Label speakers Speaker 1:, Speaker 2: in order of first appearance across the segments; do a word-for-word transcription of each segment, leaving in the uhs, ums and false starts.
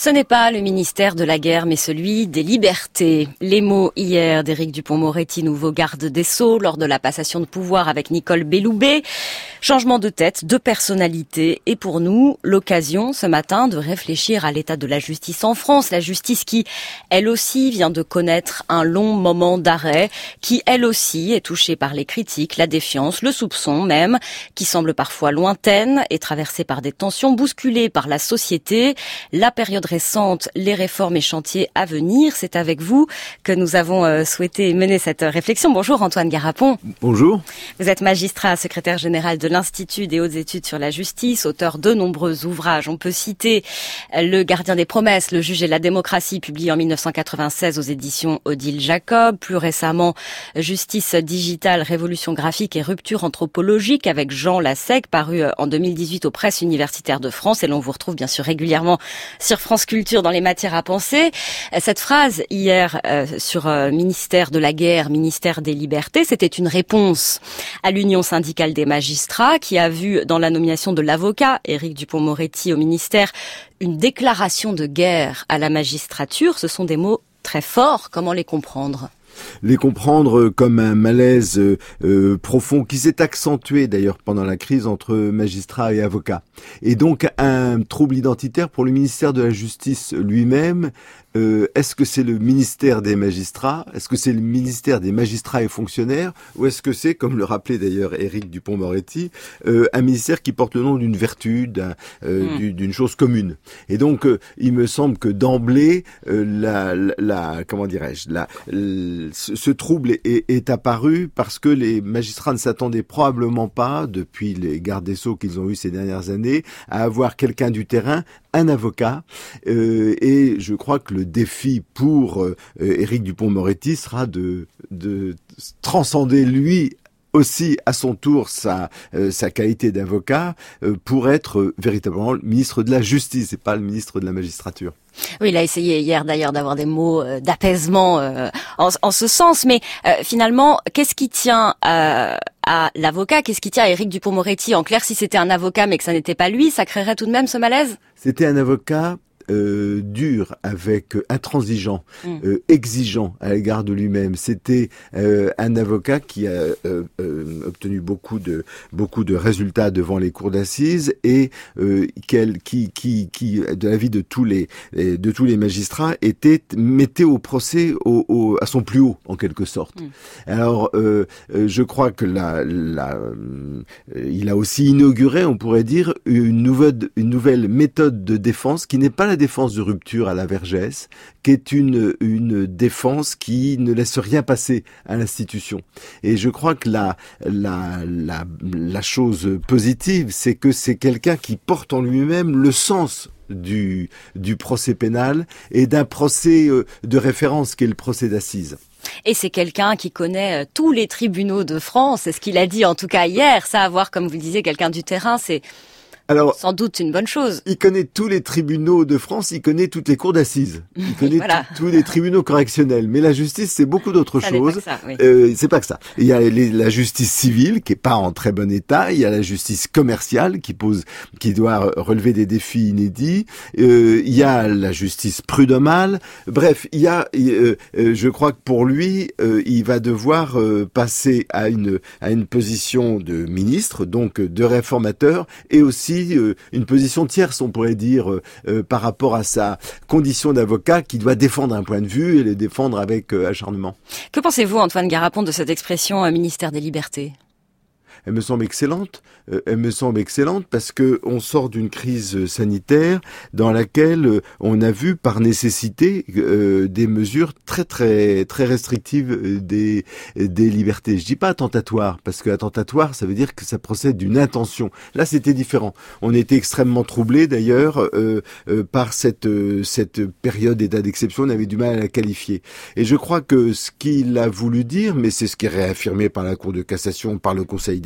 Speaker 1: Ce n'est pas le ministère de la guerre, mais celui des libertés. Les mots hier d'Éric Dupond-Moretti, nouveau garde des Sceaux, lors de la passation de pouvoir avec Nicole Belloubet. Changement de tête, de personnalité, et pour nous, l'occasion ce matin de réfléchir à l'état de la justice en France. La justice qui, elle aussi, vient de connaître un long moment d'arrêt, qui, elle aussi, est touchée par les critiques, la défiance, le soupçon même, qui semble parfois lointaine et traversée par des tensions, bousculée par la société. La période récente, les réformes et chantiers à venir, c'est avec vous que nous avons souhaité mener cette réflexion. Bonjour Antoine Garapon.
Speaker 2: Bonjour.
Speaker 1: Vous êtes magistrat, secrétaire général de l'Institut des hautes études sur la justice, auteur de nombreux ouvrages. On peut citer Le gardien des promesses, Le juge et la démocratie, publié en mille neuf cent quatre-vingt-seize aux éditions Odile Jacob. Plus récemment, Justice digitale, révolution graphique et rupture anthropologique avec Jean Lassec, paru en deux mille dix-huit aux presses universitaires de France. Et l'on vous retrouve bien sûr régulièrement sur France Culture dans les matières à penser. Cette phrase hier euh, sur euh, ministère de la guerre, ministère des libertés, c'était une réponse à l'Union syndicale des magistrats qui a vu dans la nomination de l'avocat Éric Dupond-Moretti au ministère une déclaration de guerre à la magistrature. Ce sont des mots très forts. Comment les comprendre ?
Speaker 2: Les comprendre comme un malaise euh, profond qui s'est accentué d'ailleurs pendant la crise entre magistrats et avocats. Et donc un trouble identitaire pour le ministère de la Justice lui-même. Euh, est-ce que c'est le ministère des magistrats ? Est-ce que c'est le ministère des magistrats et fonctionnaires ? Ou est-ce que c'est, comme le rappelait d'ailleurs Éric Dupond-Moretti, euh, un ministère qui porte le nom d'une vertu, d'un, euh, mmh. d'une chose commune ? Et donc, euh, il me semble que d'emblée, euh, la, la, la, comment dirais-je, la, la, ce, ce trouble est, est apparu parce que les magistrats ne s'attendaient probablement pas, depuis les gardes des Sceaux qu'ils ont eu ces dernières années, à avoir quelqu'un du terrain, un avocat, euh, et je crois que le défi pour euh, Éric Dupond-Moretti sera de, de transcender lui aussi à son tour sa euh, sa qualité d'avocat euh, pour être euh, véritablement le ministre de la Justice et pas le ministre de la Magistrature.
Speaker 1: Oui, il a essayé hier d'ailleurs d'avoir des mots euh, d'apaisement euh, en, en ce sens, mais euh, finalement, qu'est-ce qui tient euh, à l'avocat, qu'est-ce qui tient à Éric Dupond-Moretti ? En clair, si c'était un avocat mais que ça n'était pas lui, ça créerait tout de même ce malaise ?
Speaker 2: C'était un avocat Euh, dur, avec euh, intransigeant, mmh. euh, exigeant à l'égard de lui-même. C'était euh, un avocat qui a euh, euh, obtenu beaucoup de beaucoup de résultats devant les cours d'assises et euh, quel, qui qui qui de l'avis de tous les de tous les magistrats était mettait au procès au, au, à son plus haut en quelque sorte. Mmh. Alors euh, euh, je crois que la, la euh, il a aussi inauguré, on pourrait dire, une nouvelle une nouvelle méthode de défense qui n'est pas la défense de rupture à la Vergès, qui est une une défense qui ne laisse rien passer à l'institution. Et je crois que la la la la chose positive, c'est que c'est quelqu'un qui porte en lui-même le sens du du procès pénal et d'un procès de référence qui est le procès d'assises.
Speaker 1: Et c'est quelqu'un qui connaît tous les tribunaux de France. C'est ce qu'il a dit en tout cas hier. Ça, avoir, comme vous le disiez, quelqu'un du terrain, c'est Alors, sans doute une bonne chose.
Speaker 2: Il connaît tous les tribunaux de France, il connaît toutes les cours d'assises, il connaît
Speaker 1: voilà.
Speaker 2: tous les tribunaux correctionnels. Mais la justice, c'est beaucoup d'autres
Speaker 1: ça
Speaker 2: choses.
Speaker 1: Pas que ça, oui.
Speaker 2: euh, c'est pas que ça. Il y a les, la justice civile qui est pas en très bon état. Il y a la justice commerciale qui pose, qui doit relever des défis inédits. Euh, il y a la justice prud'homale. Bref, il y a. Euh, euh, je crois que pour lui, euh, il va devoir euh, passer à une à une position de ministre, donc de réformateur, et aussi une position tierce, on pourrait dire, euh, par rapport à sa condition d'avocat qui doit défendre un point de vue et le défendre avec euh, acharnement.
Speaker 1: Que pensez-vous, Antoine Garapon, de cette expression euh, ministère des libertés ?
Speaker 2: Elle me semble excellente. Euh, elle me semble excellente parce que on sort d'une crise sanitaire dans laquelle euh, on a vu par nécessité euh, des mesures très très très restrictives euh, des des libertés. Je dis pas attentatoire parce que attentatoire ça veut dire que ça procède d'une intention. Là c'était différent. On était extrêmement troublés d'ailleurs euh, euh, par cette euh, cette période d'état d'exception. On avait du mal à la qualifier. Et je crois que ce qu'il a voulu dire, mais c'est ce qui est réaffirmé par la Cour de cassation, par le Conseil d'État,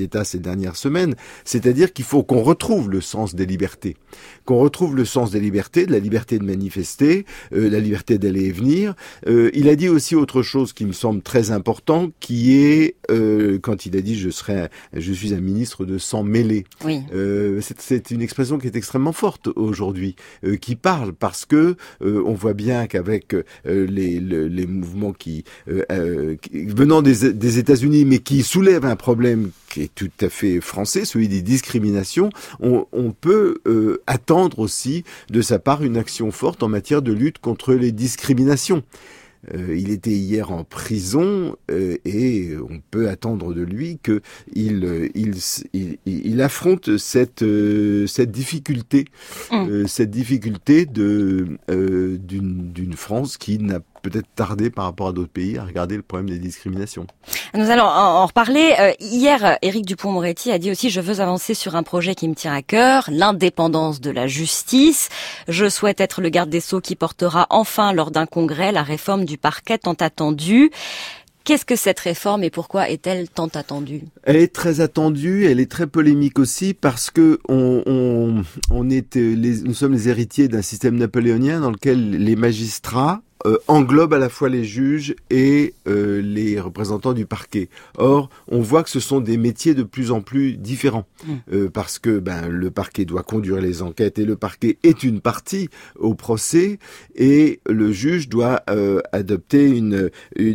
Speaker 2: d'État ces dernières semaines, c'est-à-dire qu'il faut qu'on retrouve le sens des libertés, qu'on retrouve le sens des libertés, de la liberté de manifester, euh, la liberté d'aller et venir. Euh, il a dit aussi autre chose qui me semble très important, qui est euh, quand il a dit je serai, je suis un ministre de sang mêlé.
Speaker 1: Oui.
Speaker 2: Euh, c'est, c'est une expression qui est extrêmement forte aujourd'hui, euh, qui parle parce que euh, on voit bien qu'avec euh, les, les, les mouvements qui, euh, euh, qui venant des, des États-Unis, mais qui soulèvent un problème qui est tout à fait français, celui des discriminations, on, on peut euh, attendre aussi de sa part une action forte en matière de lutte contre les discriminations. Euh, il était hier en prison euh, et on peut attendre de lui que il il il, il affronte cette euh, cette difficulté, mmh. euh, cette difficulté de euh, d'une d'une France qui n'a peut-être tardé par rapport à d'autres pays à regarder le problème des discriminations.
Speaker 1: Nous allons en reparler. Euh, hier, Éric Dupond-Moretti a dit aussi « Je veux avancer sur un projet qui me tient à cœur, l'indépendance de la justice. Je souhaite être le garde des Sceaux qui portera enfin lors d'un congrès la réforme du parquet tant attendue. » Qu'est-ce que cette réforme et pourquoi est-elle tant attendue ?
Speaker 2: Elle est très attendue, elle est très polémique aussi parce que on, on, on est les, nous sommes les héritiers d'un système napoléonien dans lequel les magistrats Euh, englobe à la fois les juges et euh, les représentants du parquet. Or, on voit que ce sont des métiers de plus en plus différents, mmh. euh, parce que ben le parquet doit conduire les enquêtes et le parquet est une partie au procès et le juge doit euh, adopter une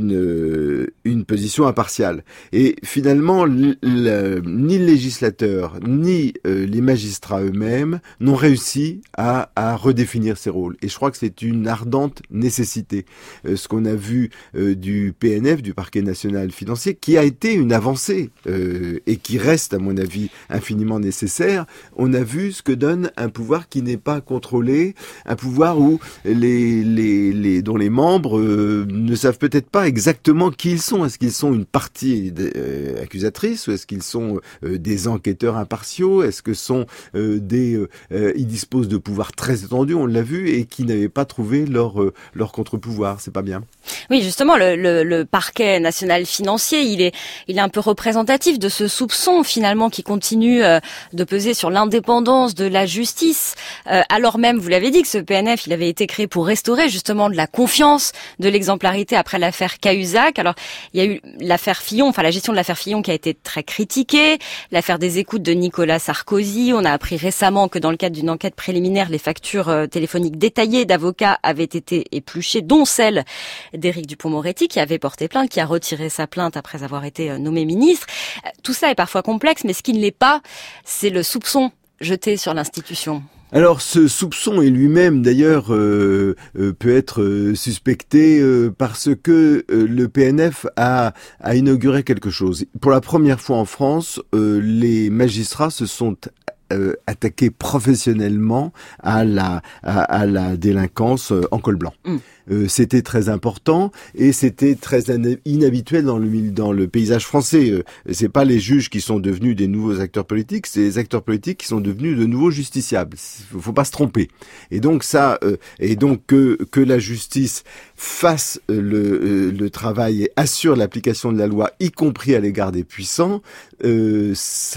Speaker 2: une une position impartiale. Et finalement, l- l- ni le législateur ni euh, les magistrats eux-mêmes n'ont réussi à à redéfinir ces rôles. Et je crois que c'est une ardente nécessité. Euh, ce qu'on a vu euh, du P N F, du Parquet national financier, qui a été une avancée euh, et qui reste, à mon avis, infiniment nécessaire. On a vu ce que donne un pouvoir qui n'est pas contrôlé, un pouvoir où les, les, les, dont les membres euh, ne savent peut-être pas exactement qui ils sont. Est-ce qu'ils sont une partie euh, accusatrice ou est-ce qu'ils sont euh, des enquêteurs impartiaux? Est-ce que sont euh, des... Euh, ils disposent de pouvoirs très étendus, on l'a vu, et qui n'avaient pas trouvé leur, euh, leur contre-pouvoir, c'est pas bien.
Speaker 1: Oui, justement, le, le, le parquet national financier, il est, il est un peu représentatif de ce soupçon finalement qui continue euh, de peser sur l'indépendance de la justice. Euh, alors même, vous l'avez dit, que ce P N F, il avait été créé pour restaurer justement de la confiance, de l'exemplarité après l'affaire Cahuzac. Alors, il y a eu l'affaire Fillon, enfin la gestion de l'affaire Fillon qui a été très critiquée, l'affaire des écoutes de Nicolas Sarkozy. On a appris récemment que dans le cadre d'une enquête préliminaire, les factures euh, téléphoniques détaillées d'avocats avaient été épluchées, dont celle d'Éric Dupond-Moretti qui avait porté plainte, qui a retiré sa plainte après avoir été nommé ministre. Tout ça est parfois complexe, mais ce qui ne l'est pas, c'est le soupçon jeté sur l'institution.
Speaker 2: Alors ce soupçon est lui-même d'ailleurs euh, euh, peut être euh, suspecté euh, parce que euh, le P N F a, a inauguré quelque chose. Pour la première fois en France, euh, les magistrats se sont Euh, attaquer professionnellement à la à, à la délinquance euh, en col blanc. Mm. Euh, c'était très important et c'était très inhabituel dans le dans le paysage français. Euh, c'est pas les juges qui sont devenus des nouveaux acteurs politiques, c'est les acteurs politiques qui sont devenus de nouveaux justiciables. Faut pas se tromper. Et donc ça euh, et donc que que la justice fasse euh, le euh, le travail et assure l'application de la loi, y compris à l'égard des puissants, euh,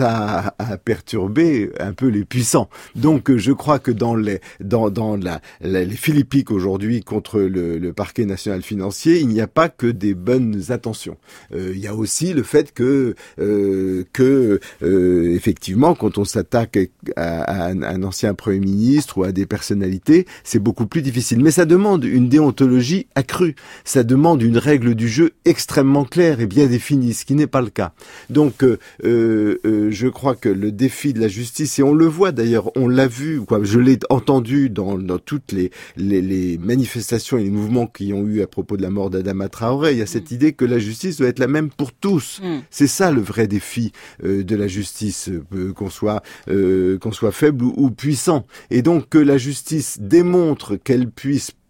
Speaker 2: ça a perturbé un peu les puissants. Donc je crois que dans les dans dans la, la les philippiques aujourd'hui contre le, le parquet national financier, il n'y a pas que des bonnes intentions. Euh, il y a aussi le fait que euh, que euh, effectivement quand on s'attaque à, à un, un ancien premier ministre ou à des personnalités, c'est beaucoup plus difficile. Mais ça demande une déontologie accrue. Ça demande une règle du jeu extrêmement claire et bien définie, ce qui n'est pas le cas. Donc euh, euh, je crois que le défi de la justice, et on le voit d'ailleurs, on l'a vu, quoi, je l'ai entendu dans, dans toutes les, les, les manifestations et les mouvements qui ont eu à propos de la mort d'Adama Traoré, il y a cette mmh. idée que la justice doit être la même pour tous. Mmh. C'est ça le vrai défi euh, de la justice, euh, qu'on soit euh, qu'on soit faible ou, ou puissant. Et donc que la justice démontre qu'elle puisse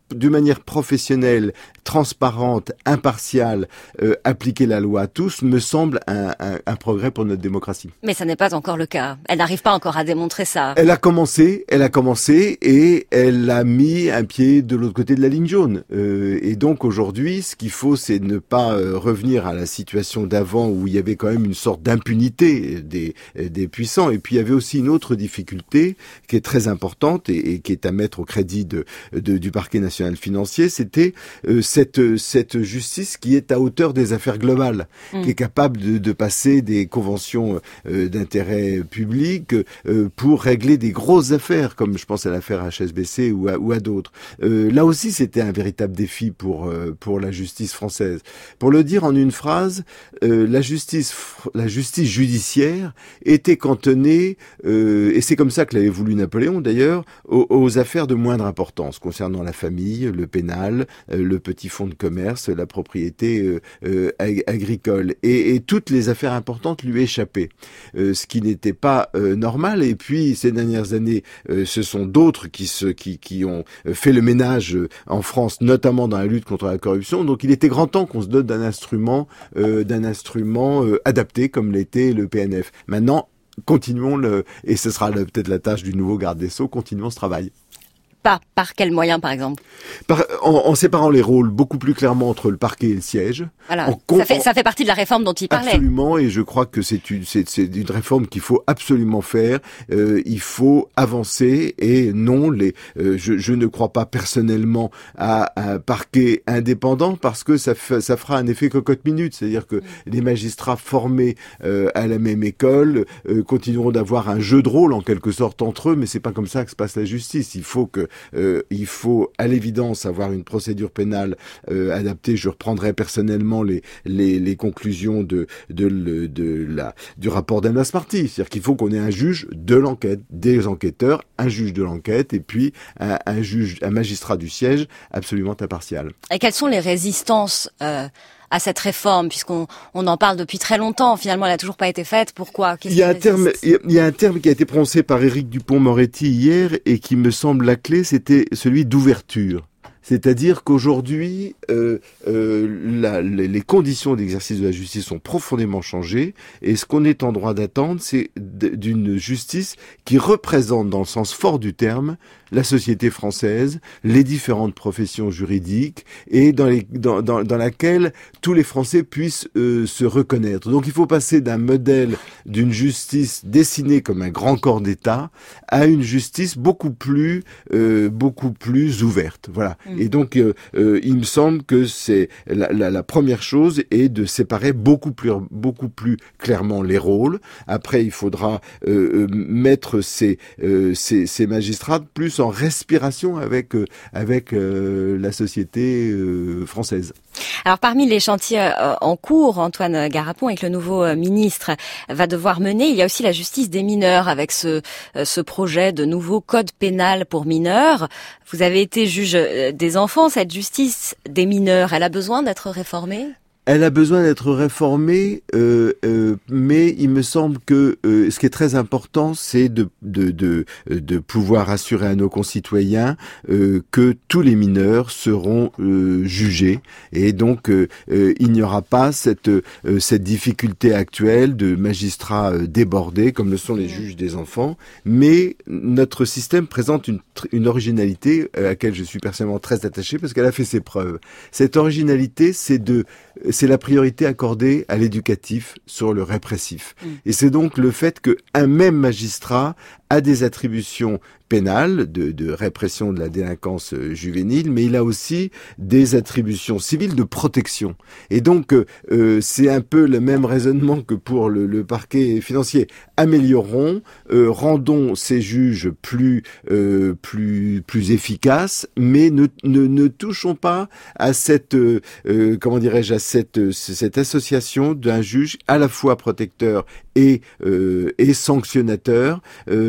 Speaker 2: de manière professionnelle, transparente, impartiale, euh, appliquer la loi à tous me semble un, un, un progrès pour notre démocratie.
Speaker 1: Mais ça n'est pas encore le cas. Elle n'arrive pas encore à démontrer ça.
Speaker 2: Elle a commencé, elle a commencé et elle a mis un pied de l'autre côté de la ligne jaune. Euh, et donc aujourd'hui, ce qu'il faut, c'est ne pas euh, revenir à la situation d'avant où il y avait quand même une sorte d'impunité des, des puissants. Et puis il y avait aussi une autre difficulté qui est très importante et, et qui est à mettre au crédit de, de, du parquet national financier, c'était euh, cette, cette justice qui est à hauteur des affaires globales, mmh. qui est capable de, de passer des conventions euh, d'intérêt public euh, pour régler des grosses affaires, comme je pense à l'affaire H S B C ou à, ou à d'autres. Euh, là aussi, c'était un véritable défi pour euh, pour la justice française. Pour le dire en une phrase, euh, la justice la justice judiciaire était cantonnée, euh, et c'est comme ça que l'avait voulu Napoléon d'ailleurs, aux, aux affaires de moindre importance concernant la famille, le pénal, euh, le petit fonds de commerce, la propriété euh, euh, ag- agricole, et, et toutes les affaires importantes lui échappaient, euh, ce qui n'était pas euh, normal. Et puis ces dernières années, euh, ce sont d'autres qui se qui qui ont fait le ménage en France, notamment dans la lutte contre la corruption. Donc il était grand temps qu'on se dote d'un instrument, euh, d'un instrument euh, adapté comme l'était le P N F. Maintenant, continuons le, et ce sera le, peut-être la tâche du nouveau garde des Sceaux, continuons ce travail.
Speaker 1: Par, par quels moyens, par exemple?
Speaker 2: Par, en, en séparant les rôles beaucoup plus clairement entre le parquet et le siège.
Speaker 1: Voilà.
Speaker 2: En,
Speaker 1: ça, fait, ça fait partie de la réforme dont il parlait.
Speaker 2: Absolument, et je crois que c'est une, c'est, c'est une réforme qu'il faut absolument faire. Euh, il faut avancer, et non, les, euh, je, je ne crois pas personnellement à un parquet indépendant, parce que ça, fait, ça fera un effet cocotte-minute. C'est-à-dire que mmh. les magistrats formés euh, à la même école euh, continueront d'avoir un jeu de rôle en quelque sorte entre eux, mais c'est pas comme ça que se passe la justice. Il faut que Euh, il faut à l'évidence avoir une procédure pénale euh, adaptée. Je reprendrai personnellement les les, les conclusions de de, de, de la du rapport d'Anna Smarty, c'est-à-dire qu'il faut qu'on ait un juge de l'enquête, des enquêteurs, un juge de l'enquête et puis un, un juge, un magistrat du siège absolument impartial.
Speaker 1: Et quelles sont les résistances euh à cette réforme, puisqu'on on en parle depuis très longtemps, finalement elle n'a toujours pas été faite, pourquoi? Qu'est-ce
Speaker 2: il y a un terme, il y a un terme qui a été prononcé par Éric Dupond-Moretti hier et qui me semble la clé, c'était celui d'ouverture. C'est-à-dire qu'aujourd'hui, euh, euh, la, les, les conditions d'exercice de la justice sont profondément changées, et ce qu'on est en droit d'attendre, c'est d'une justice qui représente, dans le sens fort du terme, la société française, les différentes professions juridiques, et dans, les, dans, dans, dans laquelle tous les Français puissent euh, se reconnaître. Donc il faut passer d'un modèle d'une justice dessinée comme un grand corps d'État à une justice beaucoup plus, euh, beaucoup plus ouverte. Voilà. Mmh. Et donc euh, euh, il me semble que c'est la, la, la première chose est de séparer beaucoup plus, beaucoup plus clairement les rôles. Après, il faudra euh, mettre ces, euh, ces, ces magistrats plus en respiration avec euh, avec euh, la société euh, française.
Speaker 1: Alors parmi les chantiers euh, en cours, Antoine Garapon, avec le nouveau euh, ministre, va devoir mener, il y a aussi la justice des mineurs avec ce euh, ce projet de nouveau code pénal pour mineurs. Vous avez été juge euh, des enfants, cette justice des mineurs, elle a besoin d'être réformée ?
Speaker 2: Elle a besoin d'être réformée, euh, euh, mais il me semble que euh, ce qui est très important, c'est de, de, de, de pouvoir assurer à nos concitoyens euh, que tous les mineurs seront euh, jugés, et donc euh, euh, il n'y aura pas cette, euh, cette difficulté actuelle de magistrats euh, débordés, comme le sont les juges des enfants, mais notre système présente une, une originalité à laquelle je suis personnellement très attaché, parce qu'elle a fait ses preuves. Cette originalité, c'est de c'est la priorité accordée à l'éducatif sur le répressif. Mmh. Et c'est donc le fait qu'un même magistrat a des attributions pénales de, de répression de la délinquance juvénile, mais il a aussi des attributions civiles de protection. Et donc, euh, c'est un peu le même raisonnement que pour le, le parquet financier. Améliorons, euh, rendons ces juges plus euh, plus plus efficaces, mais ne ne, ne touchons pas à cette euh, comment dirais-je à cette cette association d'un juge à la fois protecteur et euh, et sanctionnateur. Euh,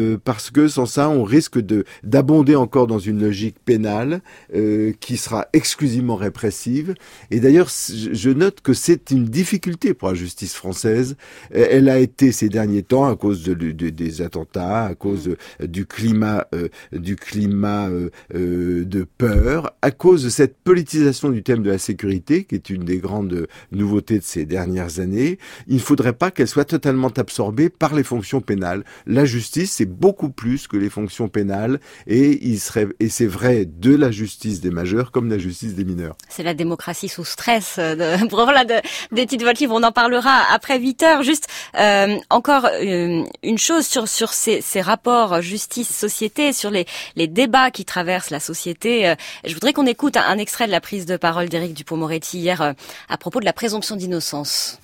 Speaker 2: euh, parce que sans ça, on risque de d'abonder encore dans une logique pénale euh, qui sera exclusivement répressive. Et d'ailleurs, je note que c'est une difficulté pour la justice française. Elle a été ces derniers temps à cause de, de, des attentats, à cause du climat, euh, du climat euh, euh, de peur, à cause de cette politisation du thème de la sécurité, qui est une des grandes nouveautés de ces dernières années. Il ne faudrait pas qu'elle soit totalement absorbée par les fonctions pénales. La justice, c'est beaucoup plus que les fonctions pénales, et il serait, et c'est vrai de la justice des majeurs comme de la justice des mineurs.
Speaker 1: C'est la démocratie sous stress. De, voilà, de, des titres de votre livre, on en parlera après huit heures. Juste euh, encore euh, une chose sur sur ces, ces rapports justice-société, sur les les débats qui traversent la société. Euh, je voudrais qu'on écoute un, un extrait de la prise de parole d'Éric Dupond-Moretti hier euh, à propos de la présomption d'innocence.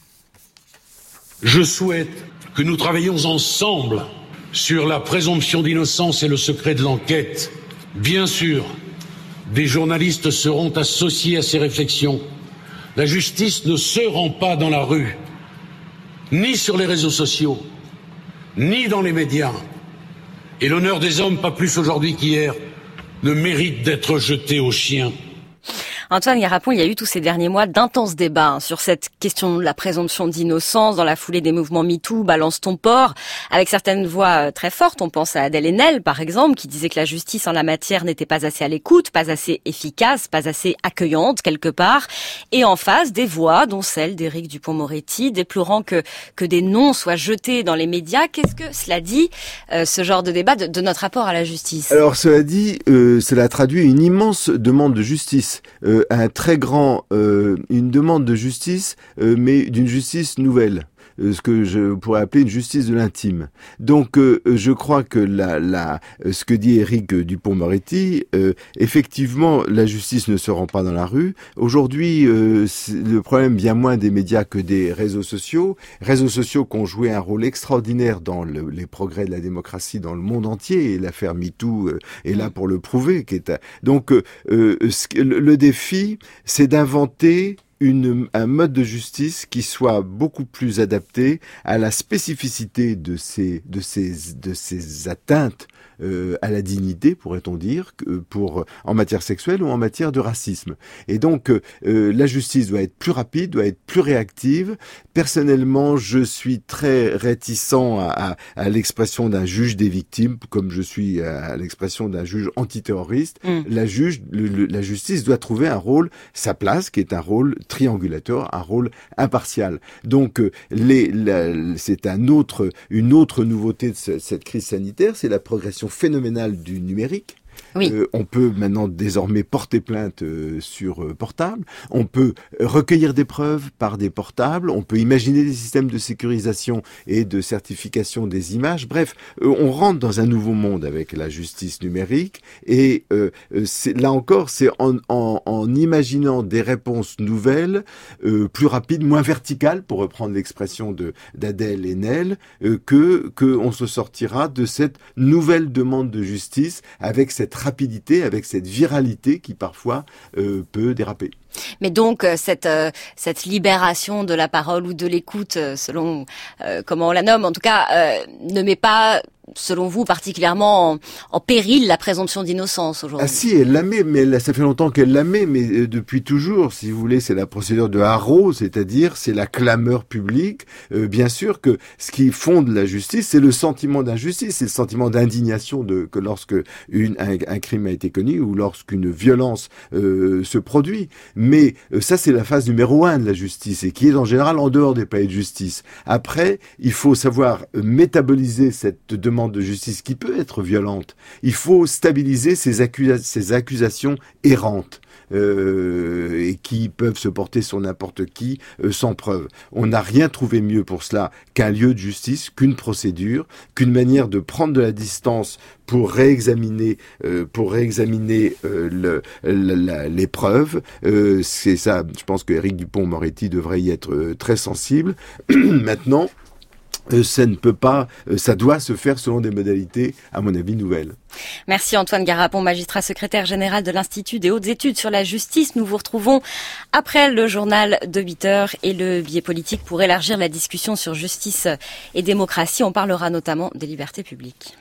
Speaker 3: Je souhaite que nous travaillions ensemble sur la présomption d'innocence et le secret de l'enquête. Bien sûr, des journalistes seront associés à ces réflexions. La justice ne se rend pas dans la rue, ni sur les réseaux sociaux, ni dans les médias. Et l'honneur des hommes, pas plus aujourd'hui qu'hier, ne mérite d'être jeté aux chiens.
Speaker 1: Antoine Garapon, il y a eu tous ces derniers mois d'intenses débats hein, sur cette question de la présomption d'innocence dans la foulée des mouvements MeToo, Balance ton port, avec certaines voix très fortes. On pense à Adèle Haenel, par exemple, qui disait que la justice en la matière n'était pas assez à l'écoute, pas assez efficace, pas assez accueillante quelque part. Et en face, des voix, dont celle d'Éric Dupond-Moretti, déplorant que que des noms soient jetés dans les médias. Qu'est-ce que cela dit, euh, ce genre de débat, de, de notre rapport à la justice ?
Speaker 2: Alors, cela dit, euh, cela traduit une immense demande de justice. Euh, un très grand, euh, une demande de justice, euh, mais d'une justice nouvelle. Euh, ce que je pourrais appeler une justice de l'intime. Donc, euh, je crois que la, la, ce que dit Éric Dupond-Moretti, euh, effectivement, la justice ne se rend pas dans la rue. Aujourd'hui, euh, le problème vient moins des médias que des réseaux sociaux. Réseaux sociaux qui ont joué un rôle extraordinaire dans le, les progrès de la démocratie dans le monde entier. Et l'affaire MeToo euh, est là pour le prouver. Qui est à... Donc, euh, euh, le, le défi, c'est d'inventer Une, un mode de justice qui soit beaucoup plus adapté à la spécificité de ces, de ces, de ces atteintes euh, à la dignité, pourrait-on dire, pour, en matière sexuelle ou en matière de racisme. Et donc, euh, la justice doit être plus rapide, doit être plus réactive. Personnellement, je suis très réticent à, à, à l'expression d'un juge des victimes, comme je suis à l'expression d'un juge antiterroriste. Mmh. La juge, le, le, la justice doit trouver un rôle, sa place, qui est un rôle triangulateur, un rôle impartial. Donc, les, la, c'est un autre, une autre nouveauté de ce, cette crise sanitaire, c'est la progression phénoménale du numérique. Oui. Euh, on peut maintenant désormais porter plainte euh, sur euh, portable. On peut recueillir des preuves par des portables. On peut imaginer des systèmes de sécurisation et de certification des images. Bref, euh, on rentre dans un nouveau monde avec la justice numérique. Et euh, c'est, là encore, c'est en, en, en imaginant des réponses nouvelles, euh, plus rapides, moins verticales, pour reprendre l'expression de d'Adèle Haenel, euh, que que on se sortira de cette nouvelle demande de justice avec cette cette rapidité, avec cette viralité qui parfois euh, peut déraper.
Speaker 1: Mais donc cette euh, cette libération de la parole ou de l'écoute, selon euh, comment on la nomme, en tout cas, euh, ne met pas, selon vous, particulièrement en, en péril la présomption d'innocence aujourd'hui.
Speaker 2: Ah si, elle la met, mais elle, ça fait longtemps qu'elle la met, mais euh, depuis toujours, si vous voulez, c'est la procédure de Haro, c'est-à-dire c'est la clameur publique. Euh, bien sûr que ce qui fonde la justice, c'est le sentiment d'injustice, c'est le sentiment d'indignation de que lorsque une, un, un crime a été connu ou lorsqu'une violence euh, se produit. Mais euh, ça, c'est la phase numéro un de la justice et qui est en général en dehors des palais de justice. Après, il faut savoir euh, métaboliser cette demande de justice qui peut être violente. Il faut stabiliser ces, accusa- ces accusations errantes. Euh, et qui peuvent se porter sur n'importe qui euh, sans preuve. On n'a rien trouvé mieux pour cela qu'un lieu de justice, qu'une procédure, qu'une manière de prendre de la distance pour réexaminer, euh, pour réexaminer euh, le, la, la, les preuves. Euh, c'est ça, je pense que Éric Dupond-Moretti devrait y être euh, très sensible. Maintenant, Euh, ça ne peut pas, euh, ça doit se faire selon des modalités, à mon avis, nouvelles.
Speaker 1: Merci Antoine Garapon, magistrat secrétaire général de l'Institut des hautes études sur la justice. Nous vous retrouvons après le journal de huit heures et le billet politique pour élargir la discussion sur justice et démocratie. On parlera notamment des libertés publiques.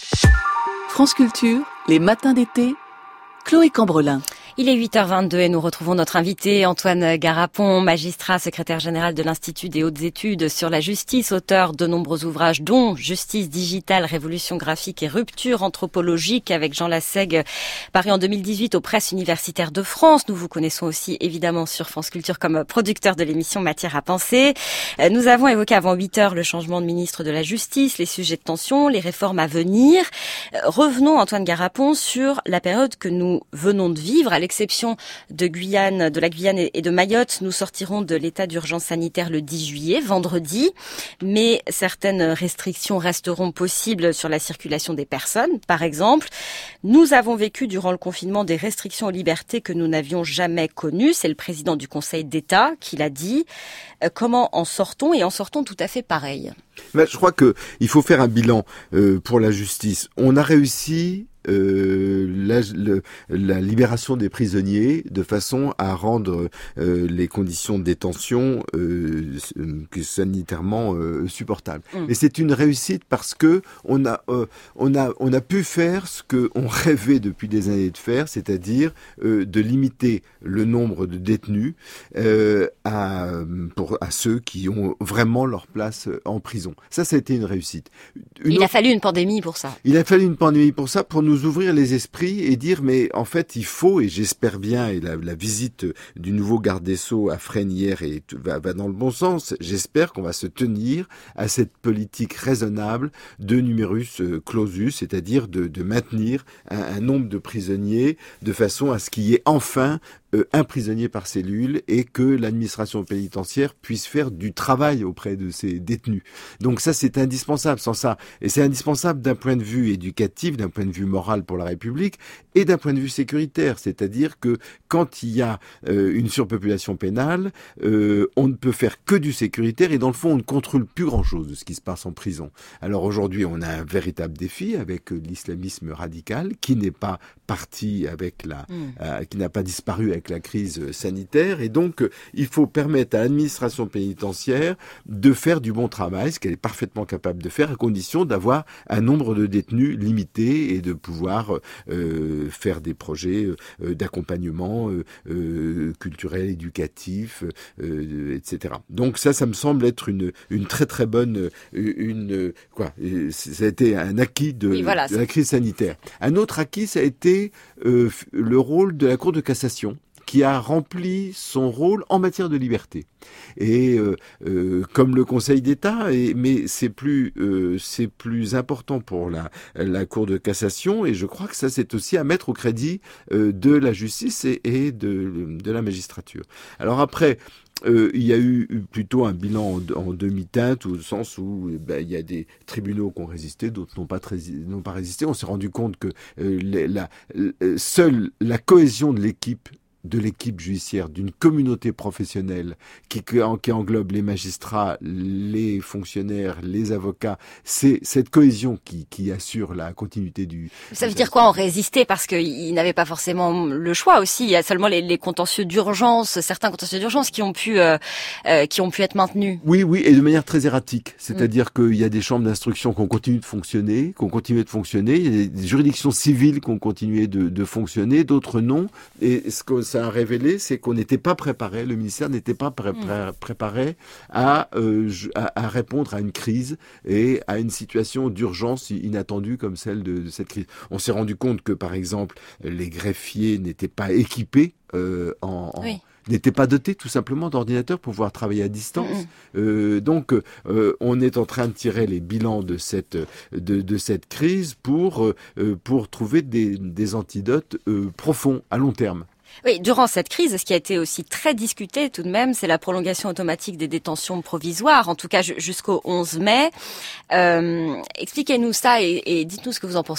Speaker 4: France Culture, les matins d'été, Chloé Cambrelin.
Speaker 1: Il est huit heures vingt-deux et nous retrouvons notre invité Antoine Garapon, magistrat secrétaire général de l'Institut des hautes études sur la justice, auteur de nombreux ouvrages dont Justice digitale, révolution graphique et rupture anthropologique avec Jean Lassègue, paru en deux mille dix-huit aux presses universitaires de France. Nous vous connaissons aussi évidemment sur France Culture comme producteur de l'émission Matière à penser. Nous avons évoqué avant huit heures le changement de ministre de la Justice, les sujets de tension, les réformes à venir. Revenons Antoine Garapon sur la période que nous venons de vivre. À l'exception de Guyane, de la Guyane et de Mayotte, nous sortirons de l'état d'urgence sanitaire le dix juillet, vendredi, mais certaines restrictions resteront possibles sur la circulation des personnes. Par exemple, nous avons vécu durant le confinement des restrictions aux libertés que nous n'avions jamais connues. C'est le président du Conseil d'État qui l'a dit. Comment en sortons? Et en sortons tout à fait pareil.
Speaker 2: Ben, je crois que il faut faire un bilan euh, pour la justice. On a réussi Euh, la, le, la libération des prisonniers de façon à rendre euh, les conditions de détention euh, sanitairement euh, supportables. Mmh. Et c'est une réussite parce que on a euh, on a on a pu faire ce que on rêvait depuis des années de faire, c'est-à-dire euh, de limiter le nombre de détenus euh, à pour à ceux qui ont vraiment leur place en prison. Ça, ça a été une réussite. Une
Speaker 1: Il
Speaker 2: autre...
Speaker 1: a fallu une pandémie pour ça.
Speaker 2: Il a fallu une pandémie pour ça, pour nous ouvrir les esprits et dire mais en fait il faut, et j'espère bien, et la, la visite du nouveau garde des Sceaux à Fresnes hier est, va, va dans le bon sens, j'espère qu'on va se tenir à cette politique raisonnable de numerus clausus, c'est-à-dire de, de maintenir un, un nombre de prisonniers de façon à ce qu'il y ait enfin Euh, un prisonnier par cellule et que l'administration pénitentiaire puisse faire du travail auprès de ses détenus. Donc ça, c'est indispensable. Sans ça, et c'est indispensable d'un point de vue éducatif, d'un point de vue moral pour la République et d'un point de vue sécuritaire. C'est-à-dire que quand il y a euh, une surpopulation pénale, euh, on ne peut faire que du sécuritaire et dans le fond, on ne contrôle plus grand-chose de ce qui se passe en prison. Alors aujourd'hui, on a un véritable défi avec l'islamisme radical qui n'est pas parti avec la, mmh. euh, qui n'a pas disparu avec avec la crise sanitaire, et donc euh, il faut permettre à l'administration pénitentiaire de faire du bon travail, ce qu'elle est parfaitement capable de faire, à condition d'avoir un nombre de détenus limité et de pouvoir euh, faire des projets euh, d'accompagnement euh, euh, culturel, éducatif, euh, et cetera. Donc ça, ça me semble être une une très très bonne une quoi, ça a été un acquis de, oui, voilà, de la crise sanitaire. Un autre acquis, ça a été euh, le rôle de la Cour de cassation, qui a rempli son rôle en matière de liberté. Et euh, euh, comme le Conseil d'État, et, mais c'est plus euh, c'est plus important pour la la Cour de cassation, et je crois que ça c'est aussi à mettre au crédit euh, de la justice et, et de de la magistrature. Alors après. Euh, il y a eu plutôt un bilan en, en demi-teinte, au sens où ben, il y a des tribunaux qui ont résisté, d'autres n'ont pas, très, n'ont pas résisté. On s'est rendu compte que euh, les, la, euh, seule la cohésion de l'équipe de l'équipe judiciaire, d'une communauté professionnelle qui, qui englobe les magistrats, les fonctionnaires, les avocats, c'est cette cohésion qui, qui assure la continuité du...
Speaker 1: Ça veut dire quoi en résister? Parce qu'ils n'avaient pas forcément le choix aussi. Il y a seulement les, les contentieux d'urgence, certains contentieux d'urgence qui ont pu euh, euh, qui ont pu être maintenus.
Speaker 2: Oui, oui, et de manière très erratique. C'est-à-dire mmh. qu'il y a des chambres d'instruction qui ont continué de fonctionner, qui ont continué de fonctionner. Il y a des juridictions civiles qui ont continué de, de fonctionner, d'autres non. Et ce que ça a révélé, c'est qu'on n'était pas préparé, le ministère n'était pas pré- pré- préparé à, euh, à, à répondre à une crise et à une situation d'urgence inattendue comme celle de, de cette crise. On s'est rendu compte que, par exemple, les greffiers n'étaient pas équipés euh, en... en oui. n'étaient pas dotés tout simplement d'ordinateurs pour pouvoir travailler à distance. Mmh. Euh, donc, euh, on est en train de tirer les bilans de cette de, de cette crise pour euh, pour trouver des, des antidotes euh, profonds à long terme.
Speaker 1: Oui, durant cette crise, ce qui a été aussi très discuté tout de même, c'est la prolongation automatique des détentions provisoires, en tout cas jusqu'au onze mai. Euh, expliquez-nous ça et, et dites-nous ce que vous en pensez.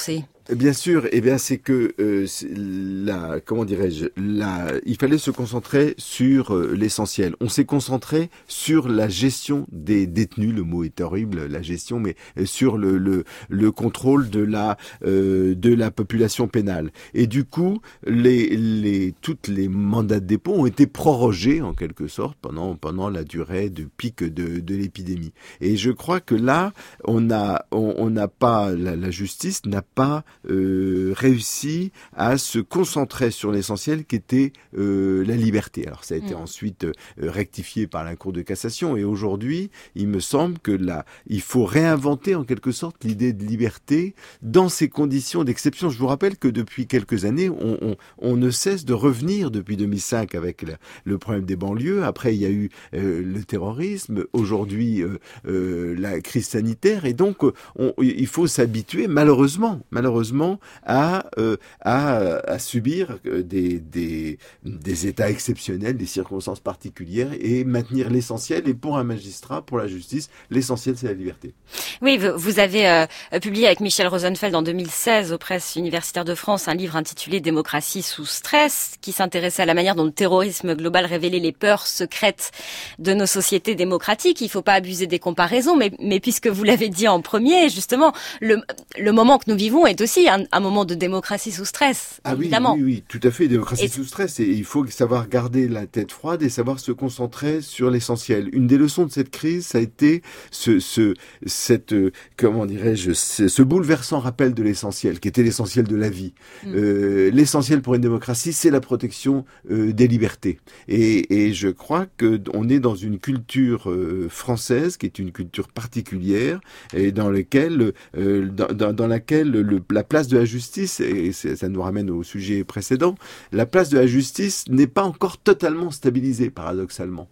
Speaker 2: Bien sûr, eh bien c'est que euh, c'est la, comment dirais-je, la, il fallait se concentrer sur euh, l'essentiel. On s'est concentré sur la gestion des détenus. Le mot est horrible, la gestion, mais euh, sur le, le le contrôle de la euh, de la population pénale. Et du coup, les les toutes les mandats de dépôt ont été prorogés en quelque sorte pendant pendant la durée de pic de de l'épidémie. Et je crois que là, on a on, on n'a pas la, la justice n'a pas Euh, réussi à se concentrer sur l'essentiel qui était euh, la liberté. Alors ça a été mmh. ensuite euh, rectifié par la Cour de cassation et aujourd'hui, il me semble que là, il faut réinventer en quelque sorte l'idée de liberté dans ces conditions d'exception. Je vous rappelle que depuis quelques années, on, on, on ne cesse de revenir depuis deux mille cinq avec la, le problème des banlieues. Après, il y a eu euh, le terrorisme. Aujourd'hui, euh, euh, la crise sanitaire. Et donc, on, il faut s'habituer, malheureusement, malheureusement, à, euh, à, à subir des, des, des états exceptionnels, des circonstances particulières et maintenir l'essentiel. Et pour un magistrat, pour la justice, l'essentiel, c'est la liberté.
Speaker 1: Oui, vous avez euh, publié avec Michel Rosenfeld en deux mille seize aux presses universitaires de France un livre intitulé « Démocratie sous stress » qui s'intéressait à la manière dont le terrorisme global révélait les peurs secrètes de nos sociétés démocratiques. Il ne faut pas abuser des comparaisons, mais, mais puisque vous l'avez dit en premier, justement, le, le moment que nous vivons est aussi un, un moment de démocratie sous stress,
Speaker 2: ah
Speaker 1: évidemment.
Speaker 2: Oui, oui, oui, tout à fait, démocratie
Speaker 1: et...
Speaker 2: sous stress. Et il faut savoir garder la tête froide et savoir se concentrer sur l'essentiel. Une des leçons de cette crise, ça a été ce, ce, cette, euh, comment dirais-je, ce, ce bouleversant rappel de l'essentiel, qui était l'essentiel de la vie. Mmh. Euh, l'essentiel pour une démocratie, c'est la protection euh, des libertés. Et, et je crois que on est dans une culture euh, française, qui est une culture particulière, et dans laquelle, euh, dans, dans, dans laquelle le, la place de la justice, et ça nous ramène au sujet précédent, la place de la justice n'est pas encore totalement stabilisée, paradoxalement.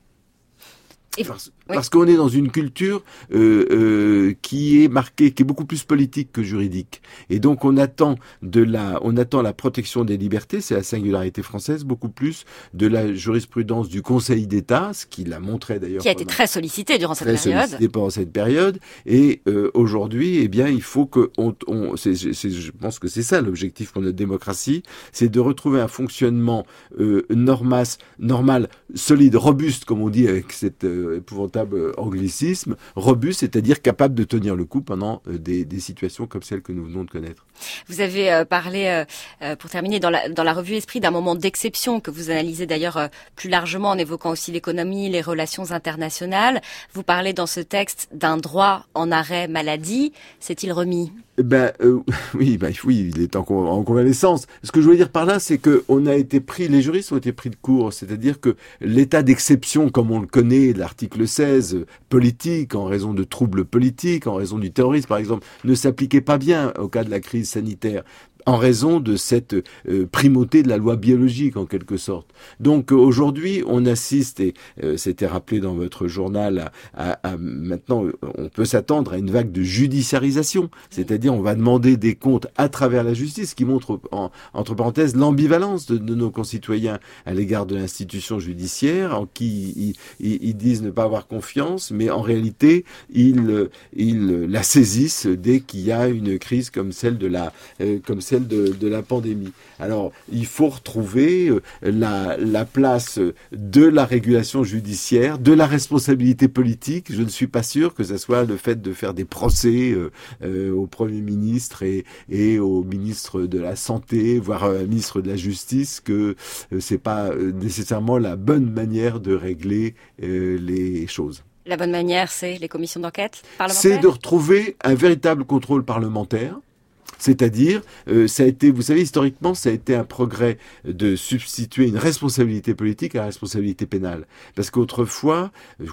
Speaker 2: Parce, oui. parce qu'on est dans une culture euh, euh, qui est marquée, qui est beaucoup plus politique que juridique. Et donc on attend de la, on attend la protection des libertés, c'est la singularité française, beaucoup plus de la jurisprudence du Conseil d'État, ce qu'il a montré d'ailleurs.
Speaker 1: Qui a été très sollicité durant cette
Speaker 2: très
Speaker 1: période.
Speaker 2: Sollicité pendant cette période. Et euh, aujourd'hui, eh bien, il faut que on, on c'est, c'est, je pense que c'est ça l'objectif pour notre démocratie, c'est de retrouver un fonctionnement euh, normas, normal, solide, robuste, comme on dit avec cette euh, épouvantable anglicisme, robuste, c'est-à-dire capable de tenir le coup pendant euh, des, des situations comme celles que nous venons de connaître.
Speaker 1: Vous avez euh, parlé, euh, pour terminer, dans la, dans la revue Esprit, d'un moment d'exception que vous analysez d'ailleurs euh, plus largement en évoquant aussi l'économie, les relations internationales. Vous parlez dans ce texte d'un droit en arrêt maladie. S'est-il remis ?
Speaker 2: Ben euh, oui, ben oui, il est en, en convalescence. Ce que je voulais dire par là, c'est que on a été pris, les juristes ont été pris de court, c'est-à-dire que l'état d'exception, comme on le connaît, l'article seize, politique, en raison de troubles politiques, en raison du terrorisme, par exemple, ne s'appliquait pas bien au cas de la crise sanitaire, en raison de cette euh, primauté de la loi biologique, en quelque sorte. Donc euh, aujourd'hui, on assiste, et euh, c'était rappelé dans votre journal, à, à, à maintenant, on peut s'attendre à une vague de judiciarisation, c'est-à-dire on va demander des comptes à travers la justice, qui montre, en, entre parenthèses, l'ambivalence de, de nos concitoyens à l'égard de l'institution judiciaire, en qui ils, ils, ils disent ne pas avoir confiance, mais en réalité, ils, ils la saisissent dès qu'il y a une crise comme celle de la, euh, comme celle De, de la pandémie. Alors, il faut retrouver euh, la, la place de la régulation judiciaire, de la responsabilité politique. Je ne suis pas sûr que ce soit le fait de faire des procès euh, euh, au Premier ministre et, et au ministre de la Santé, voire au ministre de la Justice, que euh, c'est pas euh, nécessairement la bonne manière de régler euh, les choses.
Speaker 1: La bonne manière, c'est les commissions d'enquête parlementaires ?
Speaker 2: C'est de retrouver un véritable contrôle parlementaire. C'est-à-dire, euh, ça a été, vous savez, historiquement, ça a été un progrès de substituer une responsabilité politique à la responsabilité pénale. Parce qu'autrefois,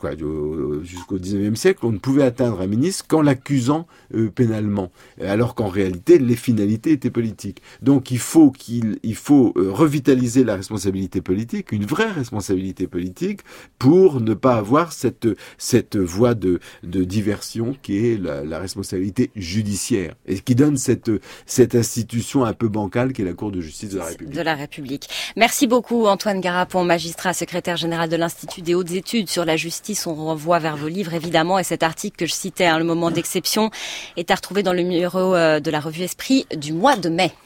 Speaker 2: jusqu'au dix-neuvième siècle, on ne pouvait atteindre un ministre qu'en l'accusant euh, pénalement, alors qu'en réalité, les finalités étaient politiques. Donc, il faut qu'il, il faut euh, revitaliser la responsabilité politique, une vraie responsabilité politique, pour ne pas avoir cette cette voie de de diversion qui est la, la responsabilité judiciaire et qui donne cette cette cette institution un peu bancale qu'est la Cour de justice de la République.
Speaker 1: De la République. Merci beaucoup Antoine Garapon, magistrat, secrétaire général de l'Institut des hautes études sur la justice. On renvoie vers vos livres évidemment, et cet article que je citais, hein, Le moment d'exception, est à retrouver dans le numéro de la revue Esprit du mois de mai.